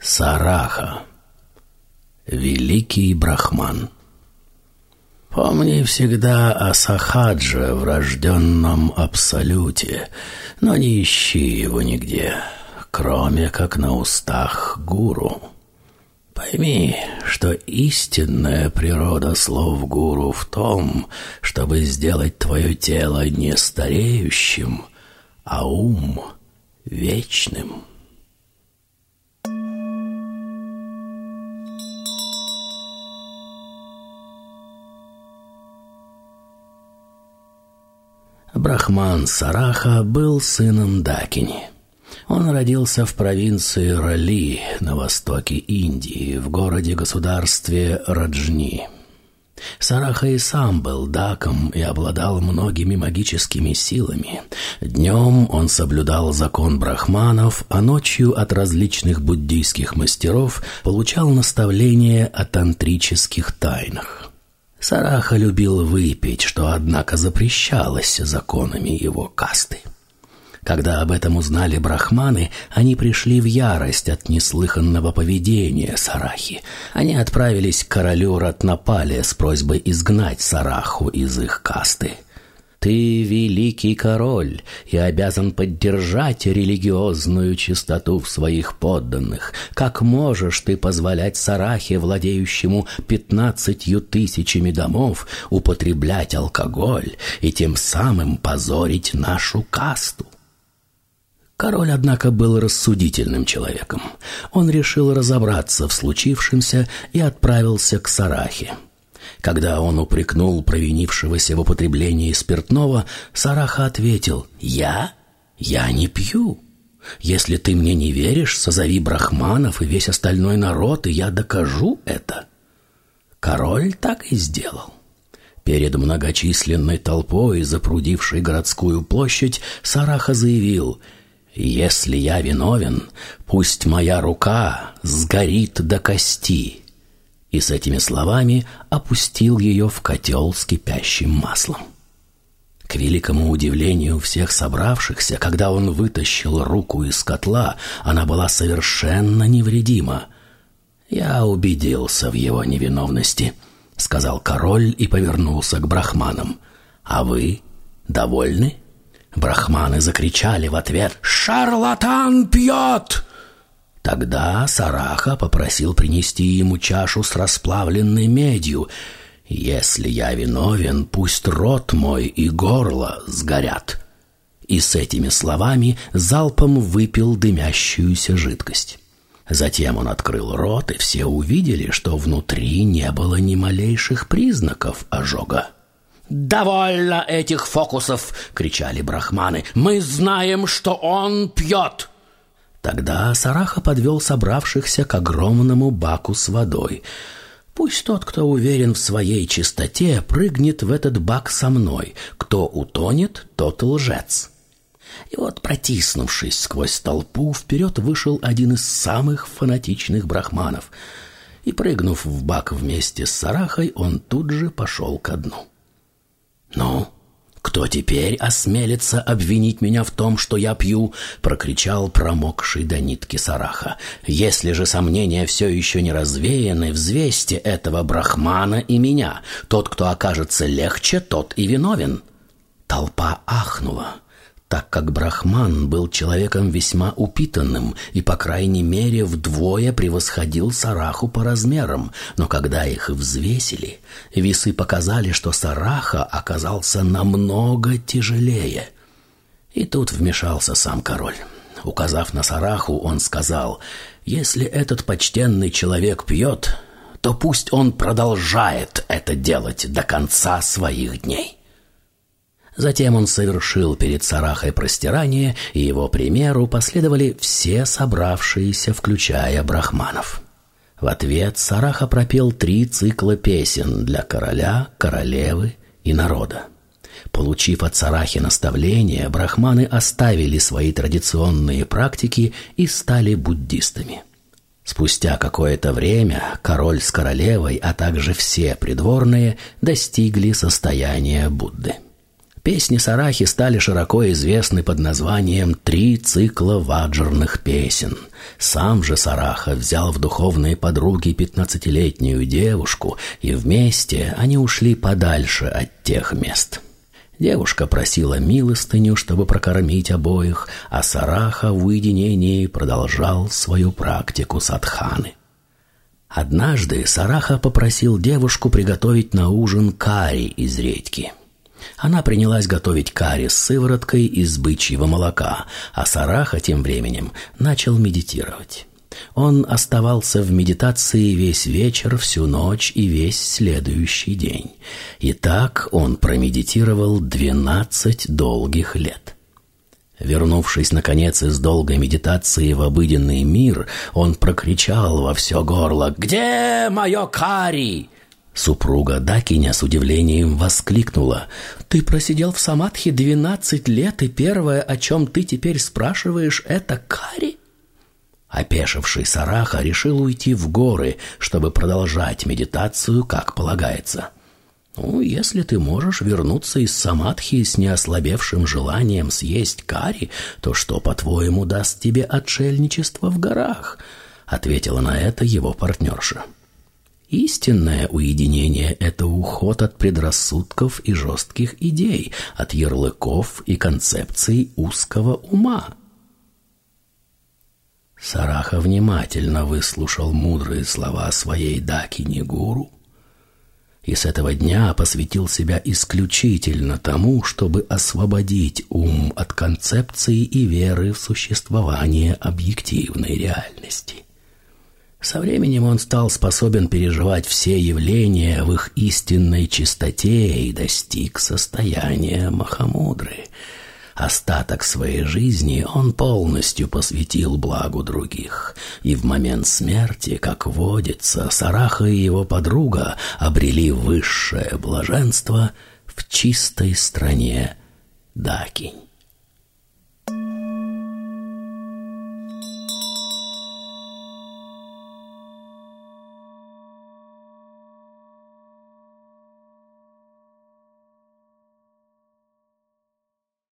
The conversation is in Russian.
Сараха. Великий брахман. Помни всегда о Сахаджа, врожденном абсолюте, но не ищи его нигде, кроме как на устах гуру. Пойми, что истинная природа слов гуру в том, чтобы сделать твое тело не стареющим, а ум вечным. Брахман Сараха был сыном Дакини. Он родился в провинции Рали на востоке Индии, в городе-государстве Раджни. Сараха и сам был даком и обладал многими магическими силами. Днем он соблюдал закон брахманов, а ночью от различных буддийских мастеров получал наставления о тантрических тайнах. Сараха любил выпить, что, однако, запрещалось законами его касты. Когда об этом узнали брахманы, они пришли в ярость от неслыханного поведения Сарахи. Они отправились к королю Ратнапале с просьбой изгнать Сараху из их касты. «Ты великий король и обязан поддержать религиозную чистоту в своих подданных. Как можешь ты позволять Сарахе, владеющему 15 тысячами домов, употреблять алкоголь и тем самым позорить нашу касту?» Король, однако, был рассудительным человеком. Он решил разобраться в случившемся и отправился к Сарахе. Когда он упрекнул провинившегося в употреблении спиртного, Сараха ответил: «Я не пью. Если ты мне не веришь, созови брахманов и весь остальной народ, и я докажу это». Король так и сделал. Перед многочисленной толпой, запрудившей городскую площадь, Сараха заявил: «Если я виновен, пусть моя рука сгорит до кости». И с этими словами опустил ее в котел с кипящим маслом. К великому удивлению всех собравшихся, когда он вытащил руку из котла, она была совершенно невредима. «Я убедился в его невиновности», — сказал король и повернулся к брахманам. «А вы довольны?» Брахманы закричали в ответ: «Шарлатан пьет!» Тогда Сараха попросил принести ему чашу с расплавленной медью. «Если я виновен, пусть рот мой и горло сгорят». И с этими словами залпом выпил дымящуюся жидкость. Затем он открыл рот, и все увидели, что внутри не было ни малейших признаков ожога. «Довольно этих фокусов!» — кричали брахманы. «Мы знаем, что он пьет!» Тогда Сараха подвел собравшихся к огромному баку с водой. «Пусть тот, кто уверен в своей чистоте, прыгнет в этот бак со мной. Кто утонет, тот лжец». И вот, протиснувшись сквозь толпу, вперед вышел один из самых фанатичных брахманов. И, прыгнув в бак вместе с Сарахой, он тут же пошел ко дну. «Ну, кто теперь осмелится обвинить меня в том, что я пью?» — прокричал промокший до нитки Сараха. «Если же сомнения все еще не развеяны, взвесьте этого брахмана и меня. Тот, кто окажется легче, тот и виновен». Толпа ахнула, так как брахман был человеком весьма упитанным и, по крайней мере, вдвое превосходил Сараху по размерам. Но когда их взвесили, весы показали, что Сараха оказался намного тяжелее. И тут вмешался сам король. Указав на Сараху, он сказал: «Если этот почтенный человек пьет, то пусть он продолжает это делать до конца своих дней». Затем он совершил перед Сарахой простирание, и его примеру последовали все собравшиеся, включая брахманов. В ответ Сараха пропел 3 цикла песен для короля, королевы и народа. Получив от Сарахи наставления, брахманы оставили свои традиционные практики и стали буддистами. Спустя какое-то время король с королевой, а также все придворные, достигли состояния Будды. Песни Сарахи стали широко известны под названием «Три цикла ваджрных песен». Сам же Сараха взял в духовные подруги 15-летнюю девушку, и вместе они ушли подальше от тех мест. Девушка просила милостыню, чтобы прокормить обоих, а Сараха в уединении продолжал свою практику садханы. Однажды Сараха попросил девушку приготовить на ужин карри из редьки. Она принялась готовить карри с сывороткой из бычьего молока, а Сараха тем временем начал медитировать. Он оставался в медитации весь вечер, всю ночь и весь следующий день. И так он промедитировал 12 долгих лет. Вернувшись, наконец, из долгой медитации в обыденный мир, он прокричал во все горло: «Где мое карри?» Супруга Дакиня с удивлением воскликнула: «Ты просидел в самадхи 12 лет, и первое, о чем ты теперь спрашиваешь, это карри?» Опешивший Сараха решил уйти в горы, чтобы продолжать медитацию, как полагается. «Если ты можешь вернуться из самадхи с неослабевшим желанием съесть карри, то что, по-твоему, даст тебе отшельничество в горах?» — ответила на это его партнерша. Истинное уединение — это уход от предрассудков и жестких идей, от ярлыков и концепций узкого ума. Сараха внимательно выслушал мудрые слова своей дакини-гуру и с этого дня посвятил себя исключительно тому, чтобы освободить ум от концепций и веры в существование объективной реальности. Со временем он стал способен переживать все явления в их истинной чистоте и достиг состояния Махамудры. Остаток своей жизни он полностью посвятил благу других, и в момент смерти, как водится, Сараха и его подруга обрели высшее блаженство в чистой стране Дакинь.